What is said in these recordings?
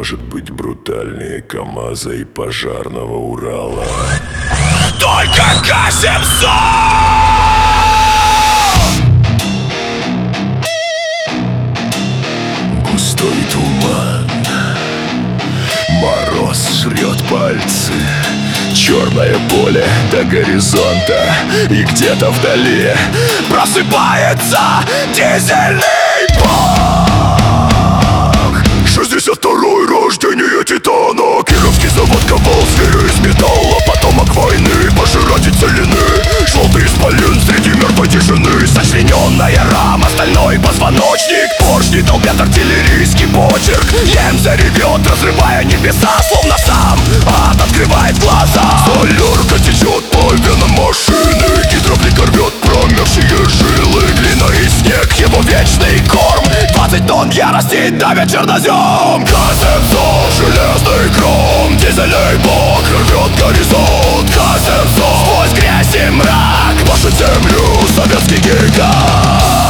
может быть брутальнее КамАЗа и пожарного Урала. Только К-700! Густой туман, мороз жрет пальцы, черное поле до горизонта, и где-то вдали Просыпается дизельный бог. 62-й рождение Титана. Кировский завод ковал зверя из металла. Потомок войны, пожиратель целины. Желтый исполин среди мертвой тишины. Сочлененная рама, стальной позвоночник. Поршни долбят артиллерийский почерк. Лем заревет, разрывая небеса. Словно сам ад открывает глаза. Солярка течет по венам машины. Гидравлика рвет промерзшие жилы. Глина и снег, его вечный корм. 20 тонн ярости давят чернозем. К-700, железный гром. Дизельный бог рвет горизонт. К-700, сквозь грязь и мрак вашу землю советский гигант.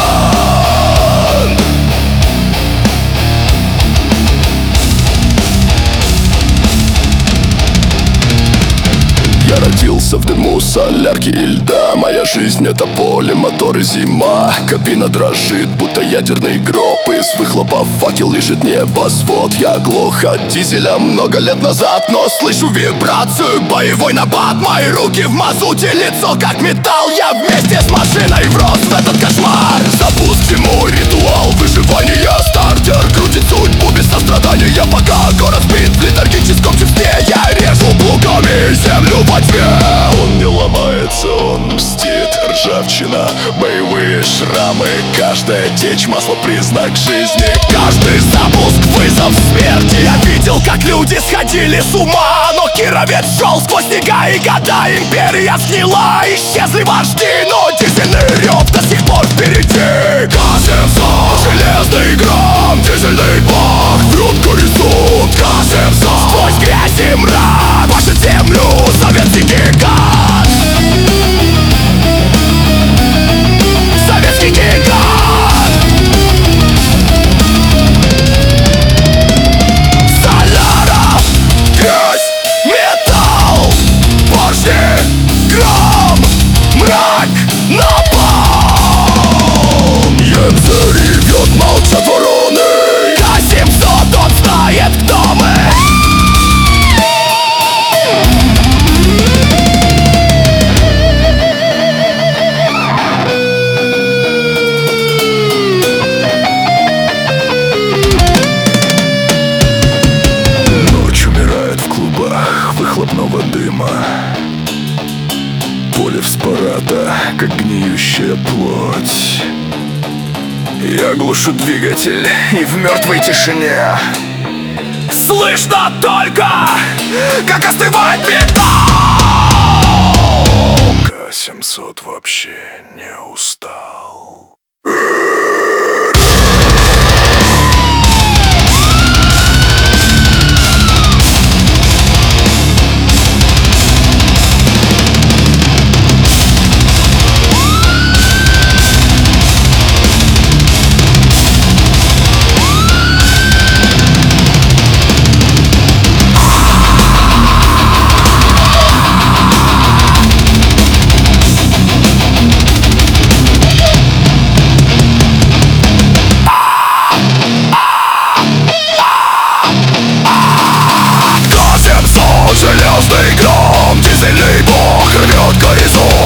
Я родился в дыму солярки и льда. Моя жизнь — это поле, мотор и зима. Кабина дрожит, будто ядерный гроб. Из выхлопа факел лежит небосвод. Я глох от дизеля много лет назад, но слышу вибрацию, боевой набат. Мои руки в мазуте, лицо как металл. Я вместе с машиной врос в этот кошмар. Запусти мой ритуал выживания. Стартер крутит судьбу без сострадания. Пока город спит в летаргическом чувстве, я режу плугами землю во тьме. Он не ломается, он мстит. Ржавчина, боевые шрамы. Каждая течь масла — признак жизни. Каждый запуск — вызов смерти. Я видел, как люди сходили с ума, но Кировец шел сквозь снега и года. Империя сгнила, исчезли вожди, но дизельный рев до сих пор впереди. К-700, железный гром, дизельный бог врет горизонт. К-700, сквозь грязь и мрак вашу землю советский гигант. Советский гигант. Соляра, грязь, металл, поршни, гром, мрак, напалм. Немцы ревет, молчат вороны. К-700, он знает, кто мы. Ночь умирает в клубах выхлопного дыма. Поле вспорото, как гниющая плоть. Я глушу двигатель, и в мертвой тишине Слышно только, как остывает металл. К-700 вообще не устал. Железный гром, дизельный бог рвет горизонт.